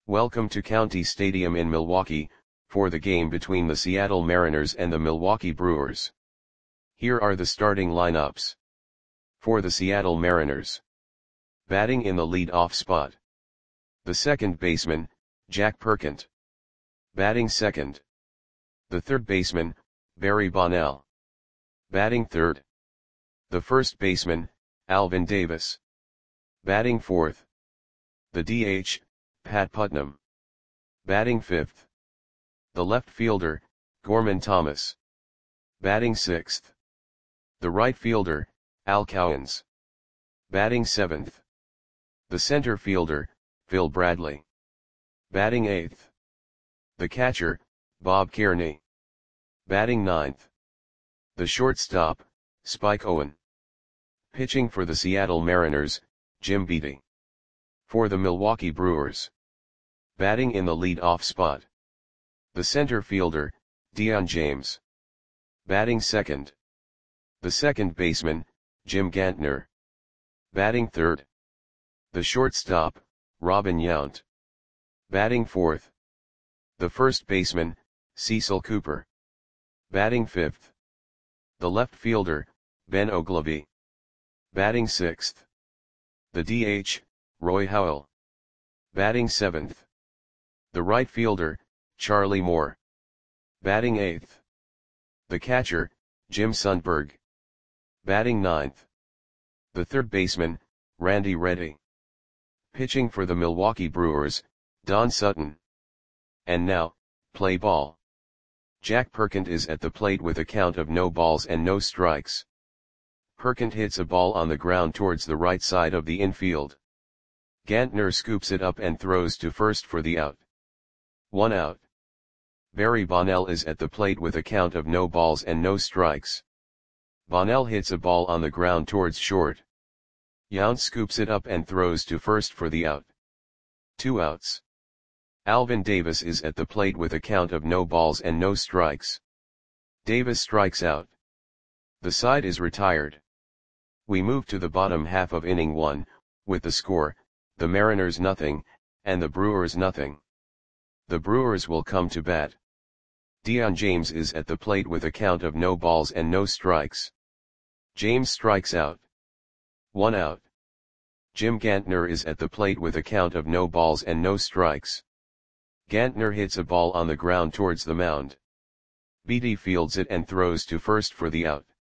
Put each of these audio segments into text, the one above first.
Welcome to County Stadium in Milwaukee, for the game between the Seattle Mariners and the Milwaukee Brewers. Here are the starting lineups. For the Seattle Mariners. Batting in the lead-off spot. The second baseman, Jack Perkins. Batting second. The third baseman, Barry Bonnell. Batting third. The first baseman, Alvin Davis. Batting fourth. The DH, Pat Putnam. Batting fifth. The left fielder, Gorman Thomas. Batting sixth. The right fielder, Al Cowens. Batting seventh. The center fielder, Phil Bradley. Batting eighth. The catcher, Bob Kearney. Batting ninth. The shortstop, Spike Owen. Pitching for the Seattle Mariners, Jim Beattie. For the Milwaukee Brewers. Batting in the lead-off spot. The center fielder, Dion James. Batting second. The second baseman, Jim Gantner. Batting third. The shortstop, Robin Yount. Batting fourth. The first baseman, Cecil Cooper. Batting fifth. The left fielder, Ben Oglivie. Batting sixth. The DH, Roy Howell. Batting seventh. The right fielder, Charlie Moore. Batting eighth. The catcher, Jim Sundberg. Batting ninth. The third baseman, Randy Reddy. Pitching for the Milwaukee Brewers, Don Sutton. And now, play ball. Jack Perkins is at the plate with a count of no balls and no strikes. Perkins hits a ball on the ground towards the right side of the infield. Gantner scoops it up and throws to first for the out. 1 out. Barry Bonnell is at the plate with a count of no balls and no strikes. Bonnell hits a ball on the ground towards short. Yount scoops it up and throws to first for the out. 2 outs. Alvin Davis is at the plate with a count of no balls and no strikes. Davis strikes out. The side is retired. We move to the bottom half of inning 1, with the score, the Mariners nothing, and the Brewers nothing. The Brewers will come to bat. Dion James is at the plate with a count of no balls and no strikes. James strikes out. 1 out. Jim Gantner is at the plate with a count of no balls and no strikes. Gantner hits a ball on the ground towards the mound. Beattie fields it and throws to first for the out.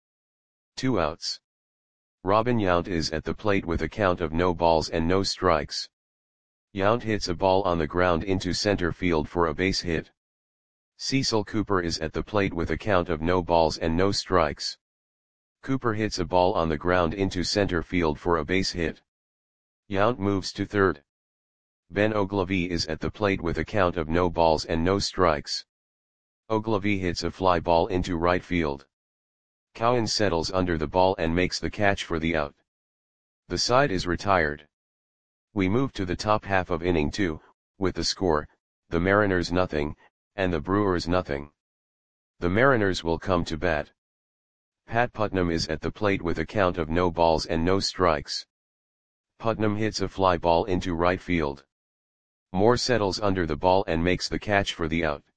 2 outs. Robin Yount is at the plate with a count of no balls and no strikes. Yount hits a ball on the ground into center field for a base hit. Cecil Cooper is at the plate with a count of no balls and no strikes. Cooper hits a ball on the ground into center field for a base hit. Yount moves to third. Ben Oglivie is at the plate with a count of no balls and no strikes. Oglivie hits a fly ball into right field. Cowens settles under the ball and makes the catch for the out. The side is retired. We move to the top half of inning 2, with the score, the Mariners nothing, and the Brewers nothing. The Mariners will come to bat. Pat Putnam is at the plate with a count of no balls and no strikes. Putnam hits a fly ball into right field. Moore settles under the ball and makes the catch for the out.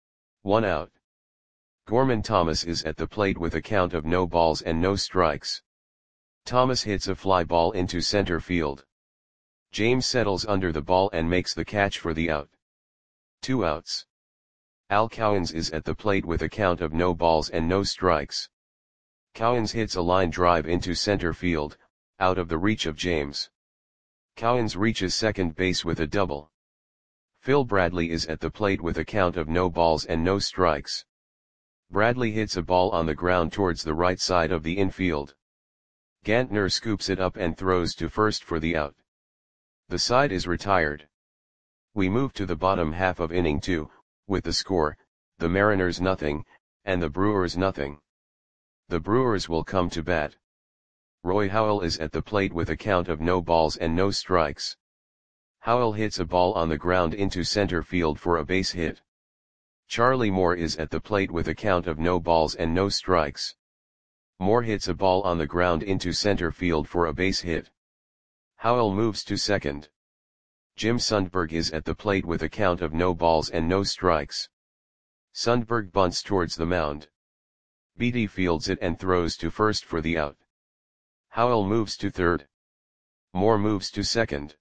1 out. Gorman Thomas is at the plate with a count of no balls and no strikes. Thomas hits a fly ball into center field. James settles under the ball and makes the catch for the out. 2 outs. Al Cowens is at the plate with a count of no balls and no strikes. Cowens hits a line drive into center field, out of the reach of James. Cowens reaches second base with a double. Phil Bradley is at the plate with a count of no balls and no strikes. Bradley hits a ball on the ground towards the right side of the infield. Gantner scoops it up and throws to first for the out. The side is retired. We move to the bottom half of inning 2, with the score, the Mariners nothing, and the Brewers nothing. The Brewers will come to bat. Roy Howell is at the plate with a count of no balls and no strikes. Howell hits a ball on the ground into center field for a base hit. Charlie Moore is at the plate with a count of no balls and no strikes. Moore hits a ball on the ground into center field for a base hit. Howell moves to second. Jim Sundberg is at the plate with a count of no balls and no strikes. Sundberg bunts towards the mound. Beatty fields it and throws to first for the out. Howell moves to third. Moore moves to second.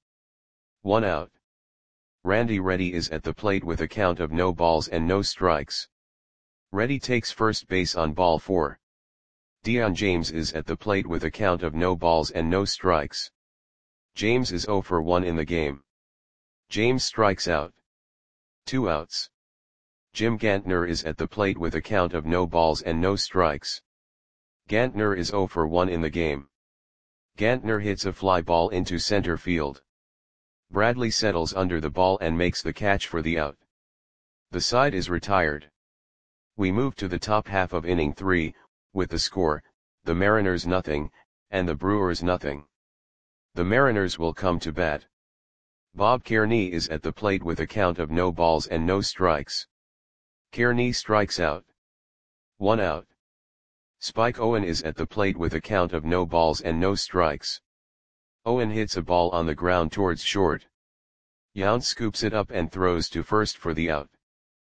1 out. Randy Reddy is at the plate with a count of no balls and no strikes. Reddy takes first base on ball 4. Dion James is at the plate with a count of no balls and no strikes. James is 0 for 1 in the game. James strikes out. 2 outs. Jim Gantner is at the plate with a count of no balls and no strikes. Gantner is 0 for 1 in the game. Gantner hits a fly ball into center field. Bradley settles under the ball and makes the catch for the out. The side is retired. We move to the top half of inning 3, with the score, the Mariners nothing, and the Brewers nothing. The Mariners will come to bat. Bob Kearney is at the plate with a count of no balls and no strikes. Kearney strikes out. 1 out. Spike Owen is at the plate with a count of no balls and no strikes. Owen hits a ball on the ground towards short. Yount scoops it up and throws to first for the out.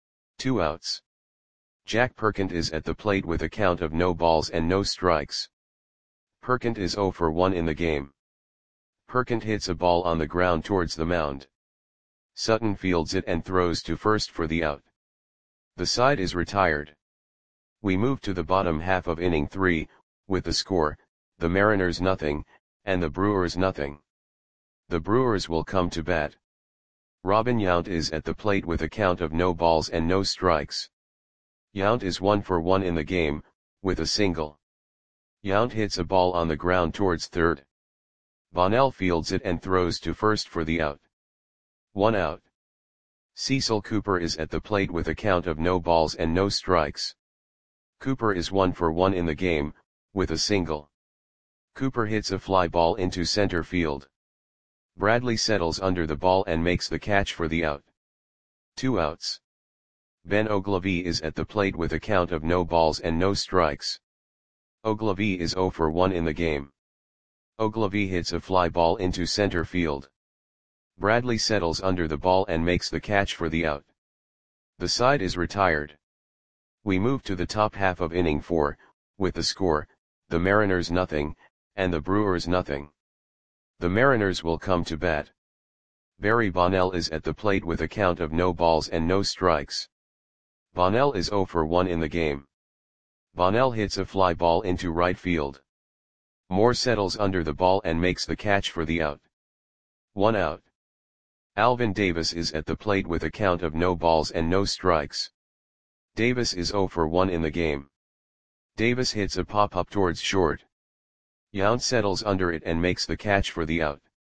2 outs. Jack Perkins is at the plate with a count of no balls and no strikes. Perkins is 0 for 1 in the game. Perkins hits a ball on the ground towards the mound. Sutton fields it and throws to first for the out. The side is retired. We move to the bottom half of inning 3, with the score, the Mariners nothing, and the Brewers nothing. The Brewers will come to bat. Robin Yount is at the plate with a count of no balls and no strikes. Yount is 1 for 1 in the game, with a single. Yount hits a ball on the ground towards third. Bonnell fields it and throws to first for the out. 1 out. Cecil Cooper is at the plate with a count of no balls and no strikes. Cooper is 1 for 1 in the game, with a single. Cooper hits a fly ball into center field. Bradley settles under the ball and makes the catch for the out. 2 outs. Ben Oglivie is at the plate with a count of no balls and no strikes. Oglivie is 0 for 1 in the game. Oglivie hits a fly ball into center field. Bradley settles under the ball and makes the catch for the out. The side is retired. We move to the top half of inning 4, with the score, the Mariners nothing, and the Brewers nothing. The Mariners will come to bat. Barry Bonnell is at the plate with a count of no balls and no strikes. Bonnell is 0 for 1 in the game. Bonnell hits a fly ball into right field. Moore settles under the ball and makes the catch for the out. 1 out. Alvin Davis is at the plate with a count of no balls and no strikes. Davis is 0 for 1 in the game. Davis hits a pop-up towards short. Yount settles under it and makes the catch for the out.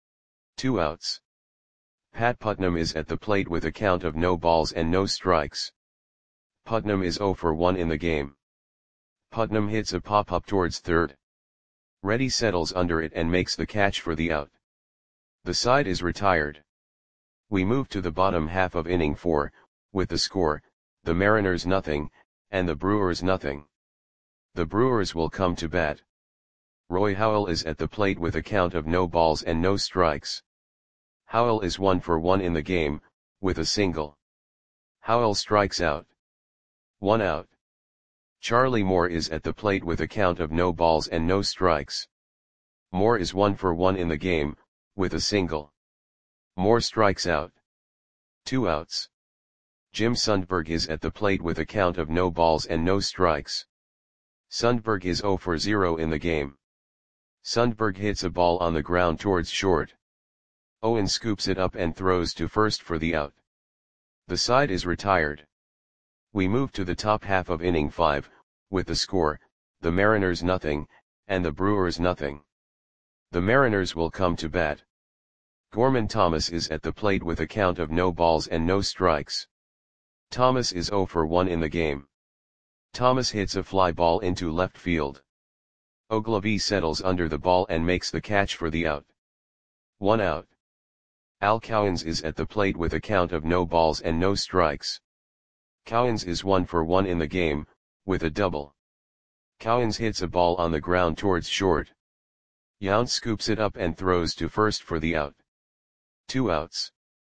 2 outs. Pat Putnam is at the plate with a count of no balls and no strikes. Putnam is 0 for 1 in the game. Putnam hits a pop-up towards third. Reddy settles under it and makes the catch for the out. The side is retired. We move to the bottom half of inning 4, with the score, the Mariners nothing, and the Brewers nothing. The Brewers will come to bat. Roy Howell is at the plate with a count of no balls and no strikes. Howell is 1 for 1 in the game, with a single. Howell strikes out. 1 out. Charlie Moore is at the plate with a count of no balls and no strikes. Moore is 1 for 1 in the game, with a single. Moore strikes out. 2 outs. Jim Sundberg is at the plate with a count of no balls and no strikes. Sundberg is 0 for 0 in the game. Sundberg hits a ball on the ground towards short. Owen scoops it up and throws to first for the out. The side is retired. We move to the top half of inning 5, with the score, the Mariners nothing, and the Brewers nothing. The Mariners will come to bat. Gorman Thomas is at the plate with a count of no balls and no strikes. Thomas is 0 for 1 in the game. Thomas hits a fly ball into left field. Oglivie settles under the ball and makes the catch for the out. 1 out. Al Cowens is at the plate with a count of no balls and no strikes. Cowens is 1 for 1 in the game, with a double. Cowens hits a ball on the ground towards short. Yount scoops it up and throws to first for the out. 2 outs.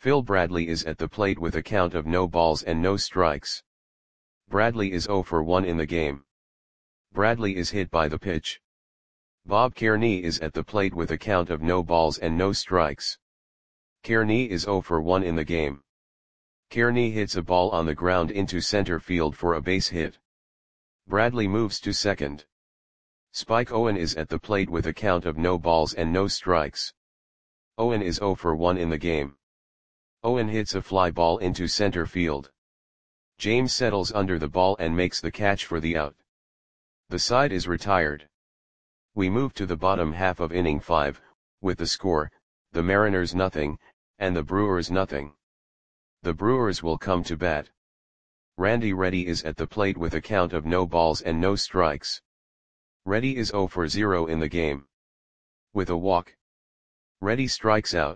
Phil Bradley is at the plate with a count of no balls and no strikes. Bradley is 0 for 1 in the game. Bradley is hit by the pitch. Bob Kearney is at the plate with a count of no balls and no strikes. Kearney is 0 for 1 in the game. Kearney hits a ball on the ground into center field for a base hit. Bradley moves to second. Spike Owen is at the plate with a count of no balls and no strikes. Owen is 0 for 1 in the game. Owen hits a fly ball into center field. James settles under the ball and makes the catch for the out. The side is retired. We move to the bottom half of inning 5, with the score, the Mariners nothing, and the Brewers nothing. The Brewers will come to bat. Randy Reddy is at the plate with a count of no balls and no strikes. Reddy is 0 for 0 in the game. With a walk, Reddy strikes out.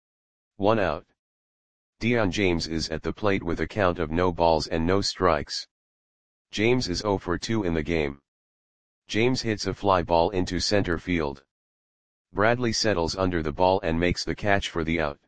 1 out. Dion James is at the plate with a count of no balls and no strikes. James is 0 for 2 in the game. James hits a fly ball into center field. Bradley settles under the ball and makes the catch for the out.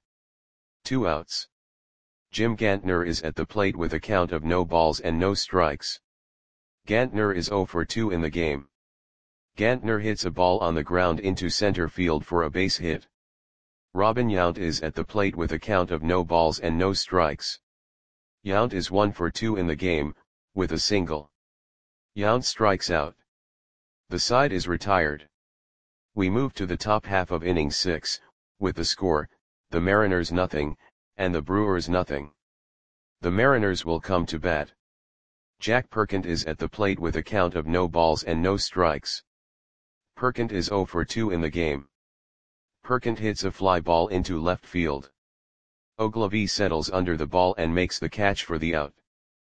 2 outs. Jim Gantner is at the plate with a count of no balls and no strikes. Gantner is 0 for 2 in the game. Gantner hits a ball on the ground into center field for a base hit. Robin Yount is at the plate with a count of no balls and no strikes. Yount is 1 for 2 in the game, with a single. Yount strikes out. The side is retired. We move to the top half of inning 6, with the score, the Mariners nothing, and the Brewers nothing. The Mariners will come to bat. Jack Perkins is at the plate with a count of no balls and no strikes. Perkins is 0 for 2 in the game. Perkins hits a fly ball into left field. Ogilvie settles under the ball and makes the catch for the out.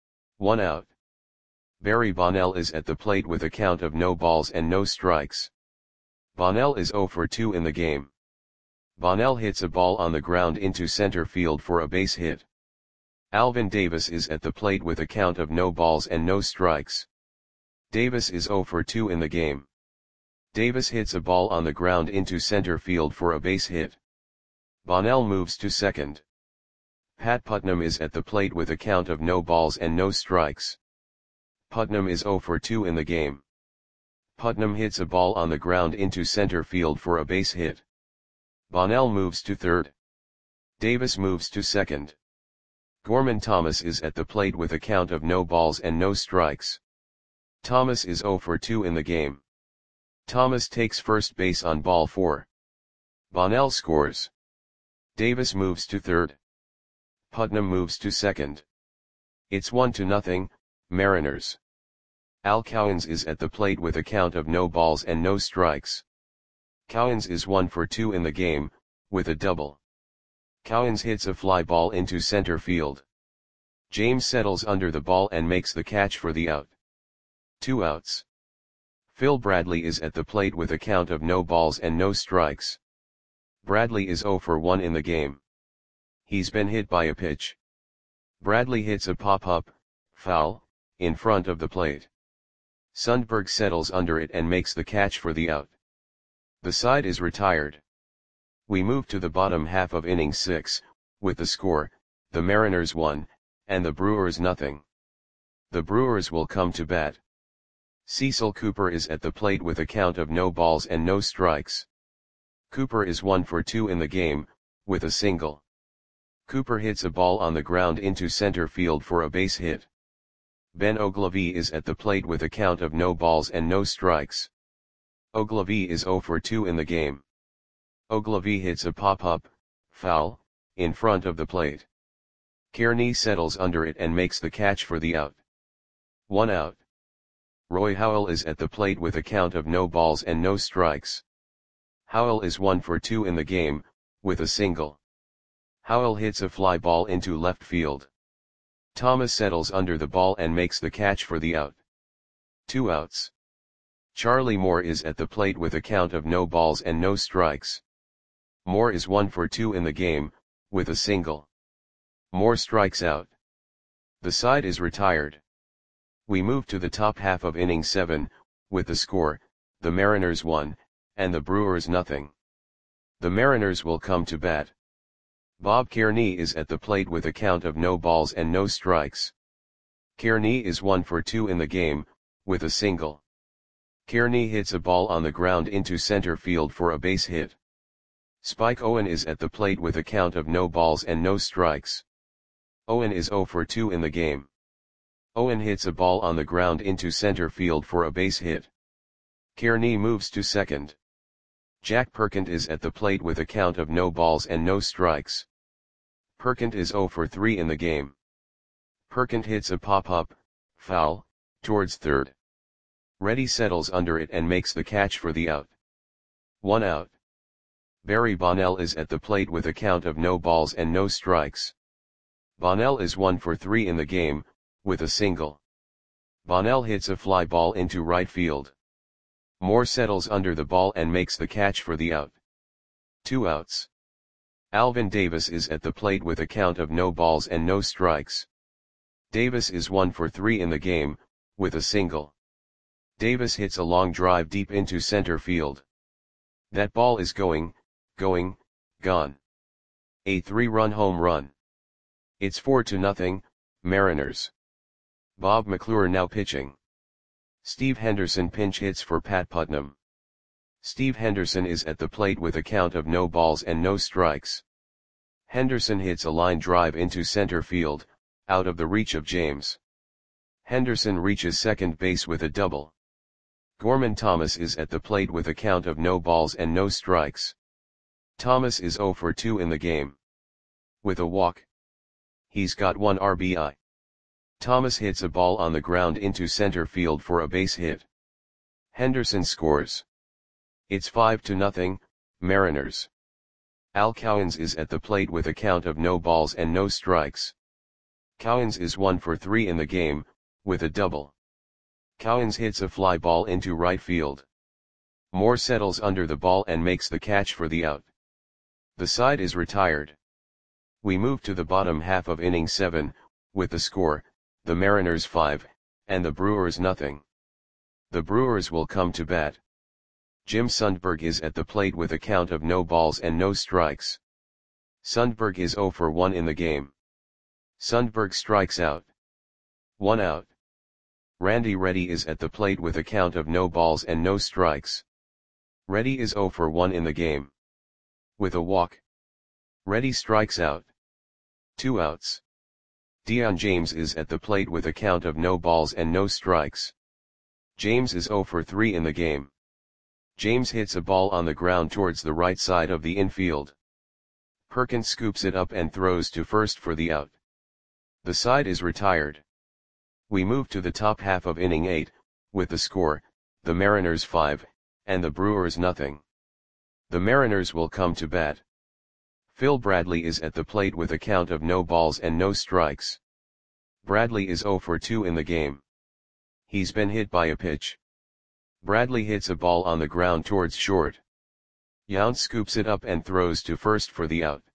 1 out. Barry Bonnell is at the plate with a count of no balls and no strikes. Bonnell is 0 for 2 in the game. Bonnell hits a ball on the ground into center field for a base hit. Alvin Davis is at the plate with a count of no balls and no strikes. Davis is 0 for 2 in the game. Davis hits a ball on the ground into center field for a base hit. Bonnell moves to second. Pat Putnam is at the plate with a count of no balls and no strikes. Putnam is 0 for 2 in the game. Putnam hits a ball on the ground into center field for a base hit. Bonnell moves to third. Davis moves to second. Gorman Thomas is at the plate with a count of no balls and no strikes. Thomas is 0 for 2 in the game. Thomas takes first base on ball 4. Bonnell scores. Davis moves to third. Putnam moves to second. It's 1-0, Mariners. Al Cowens is at the plate with a count of no balls and no strikes. Cowens is 1 for 2 in the game, with a double. Cowens hits a fly ball into center field. James settles under the ball and makes the catch for the out. 2 outs. Phil Bradley is at the plate with a count of no balls and no strikes. Bradley is 0 for 1 in the game. He's been hit by a pitch. Bradley hits a pop-up, foul, in front of the plate. Sundberg settles under it and makes the catch for the out. The side is retired. We move to the bottom half of inning 6, with the score, the Mariners 1, and the Brewers nothing. The Brewers will come to bat. Cecil Cooper is at the plate with a count of no balls and no strikes. Cooper is 1 for 2 in the game, with a single. Cooper hits a ball on the ground into center field for a base hit. Ben Ogilvie is at the plate with a count of no balls and no strikes. Ogilvie is 0 for 2 in the game. Ogilvie hits a pop-up, foul, in front of the plate. Kearney settles under it and makes the catch for the out. 1 out. Roy Howell is at the plate with a count of no balls and no strikes. Howell is 1 for 2 in the game, with a single. Howell hits a fly ball into left field. Thomas settles under the ball and makes the catch for the out. 2 outs. Charlie Moore is at the plate with a count of no balls and no strikes. Moore is 1 for 2 in the game, with a single. Moore strikes out. The side is retired. We move to the top half of inning 7, with the score, the Mariners 1, and the Brewers nothing. The Mariners will come to bat. Bob Kearney is at the plate with a count of no balls and no strikes. Kearney is 1 for 2 in the game, with a single. Kearney hits a ball on the ground into center field for a base hit. Spike Owen is at the plate with a count of no balls and no strikes. Owen is 0 for 2 in the game. Owen hits a ball on the ground into center field for a base hit. Kearney moves to second. Jack Perkins is at the plate with a count of no balls and no strikes. Perkins is 0 for 3 in the game. Perkins hits a pop-up, foul, towards third. Reddy settles under it and makes the catch for the out. 1 out. Barry Bonnell is at the plate with a count of no balls and no strikes. Bonnell is 1 for 3 in the game, with a single. Bonnell hits a fly ball into right field. Moore settles under the ball and makes the catch for the out. 2 outs. Alvin Davis is at the plate with a count of no balls and no strikes. Davis is 1 for 3 in the game, with a single. Davis hits a long drive deep into center field. That ball is gone. A 3-run home run. It's 4-0, Mariners. Bob McClure now pitching. Steve Henderson pinch hits for Pat Putnam. Steve Henderson is at the plate with a count of no balls and no strikes. Henderson hits a line drive into center field, out of the reach of James. Henderson reaches second base with a double. Gorman Thomas is at the plate with a count of no balls and no strikes. Thomas is 0 for 2 in the game. With a walk. He's got 1 RBI. Thomas hits a ball on the ground into center field for a base hit. Henderson scores. It's 5-0, Mariners. Al Cowens is at the plate with a count of no balls and no strikes. Cowens is 1 for 3 in the game, with a double. Cowens hits a fly ball into right field. Moore settles under the ball and makes the catch for the out. The side is retired. We move to the bottom half of inning 7, with the score, the Mariners 5, and the Brewers 0. The Brewers will come to bat. Jim Sundberg is at the plate with a count of no balls and no strikes. Sundberg is 0 for 1 in the game. Sundberg strikes out. 1 out. Randy Reddy is at the plate with a count of no balls and no strikes. Reddy is 0 for 1 in the game. With a walk. Reddy strikes out. 2 outs. Dion James is at the plate with a count of no balls and no strikes. James is 0 for 3 in the game. James hits a ball on the ground towards the right side of the infield. Perkins scoops it up and throws to first for the out. The side is retired. We move to the top half of inning 8, with the score, the Mariners 5, and the Brewers 0. The Mariners will come to bat. Phil Bradley is at the plate with a count of no balls and no strikes. Bradley is 0 for 2 in the game. He's been hit by a pitch. Bradley hits a ball on the ground towards short. Yount scoops it up and throws to first for the out.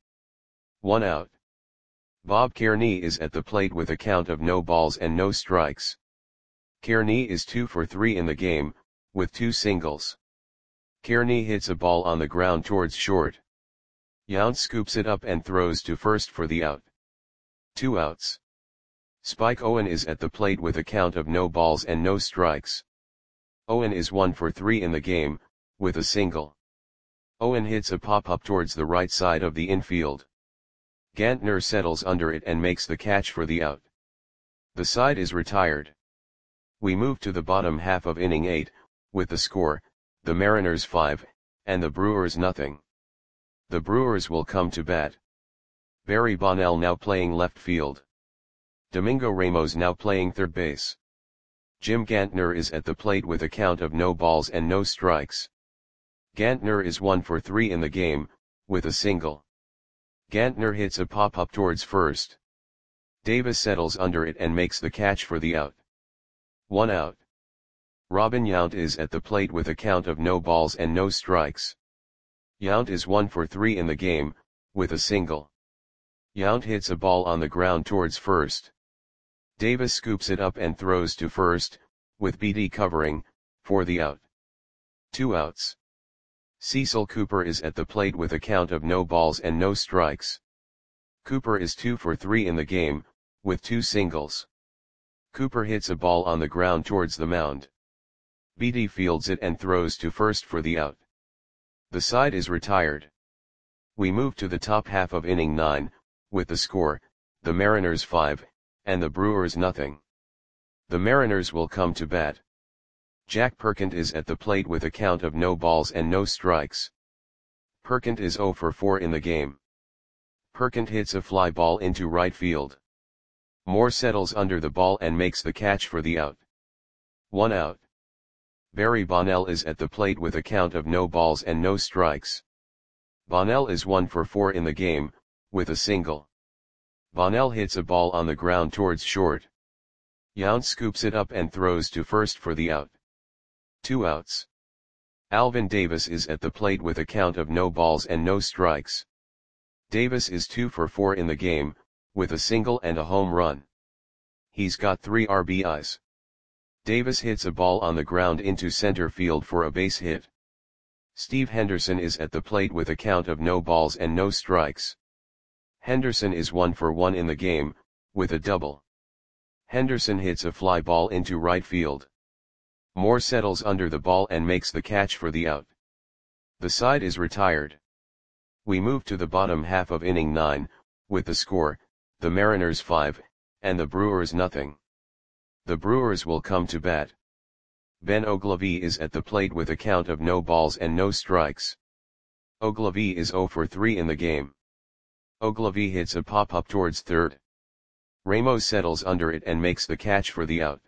1 out. Bob Kearney is at the plate with a count of no balls and no strikes. Kearney is 2 for 3 in the game, with 2 singles. Kearney hits a ball on the ground towards short. Yount scoops it up and throws to first for the out. 2 outs. Spike Owen is at the plate with a count of no balls and no strikes. Owen is 1 for 3 in the game, with a single. Owen hits a pop-up towards the right side of the infield. Gantner settles under it and makes the catch for the out. The side is retired. We move to the bottom half of inning 8, with the score, the Mariners 5, and the Brewers 0. The Brewers will come to bat. Barry Bonnell now playing left field. Domingo Ramos now playing third base. Jim Gantner is at the plate with a count of no balls and no strikes. Gantner is 1 for 3 in the game, with a single. Gantner hits a pop-up towards first. Davis settles under it and makes the catch for the out. 1 out. Robin Yount is at the plate with a count of no balls and no strikes. Yount is 1 for 3 in the game, with a single. Yount hits a ball on the ground towards first. Davis scoops it up and throws to first, with BD covering, for the out. 2 outs. Cecil Cooper is at the plate with a count of no balls and no strikes. Cooper is 2 for 3 in the game, with 2 singles. Cooper hits a ball on the ground towards the mound. Beatty fields it and throws to first for the out. The side is retired. We move to the top half of inning 9, with the score, the Mariners 5, and the Brewers nothing. The Mariners will come to bat. Jack Perkins is at the plate with a count of no balls and no strikes. Perkins is 0 for 4 in the game. Perkins hits a fly ball into right field. Moore settles under the ball and makes the catch for the out. 1 out. Barry Bonnell is at the plate with a count of no balls and no strikes. Bonnell is 1 for 4 in the game, with a single. Bonnell hits a ball on the ground towards short. Yount scoops it up and throws to first for the out. 2 outs. Alvin Davis is at the plate with a count of no balls and no strikes. Davis is 2 for 4 in the game, with a single and a home run. He's got 3 RBIs. Davis hits a ball on the ground into center field for a base hit. Steve Henderson is at the plate with a count of no balls and no strikes. Henderson is 1 for 1 in the game, with a double. Henderson hits a fly ball into right field. Moore settles under the ball and makes the catch for the out. The side is retired. We move to the bottom half of inning 9, with the score, the Mariners 5, and the Brewers nothing. The Brewers will come to bat. Ben Oglivie is at the plate with a count of no balls and no strikes. Oglivie is 0 for 3 in the game. Oglivie hits a pop-up towards third. Ramos settles under it and makes the catch for the out.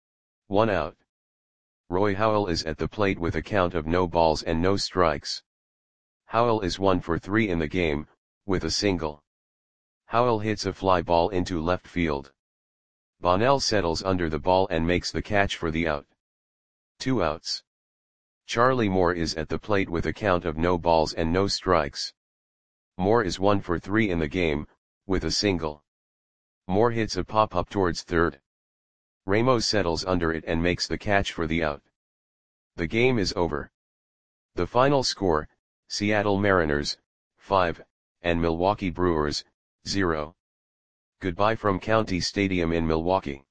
1 out. Roy Howell is at the plate with a count of no balls and no strikes. Howell is 1 for 3 in the game, with a single. Howell hits a fly ball into left field. Bonnell settles under the ball and makes the catch for the out. 2 outs. Charlie Moore is at the plate with a count of no balls and no strikes. Moore is 1 for 3 in the game, with a single. Moore hits a pop-up towards third. Ramos settles under it and makes the catch for the out. The game is over. The final score, Seattle Mariners, 5, and Milwaukee Brewers, 0. Goodbye from County Stadium in Milwaukee.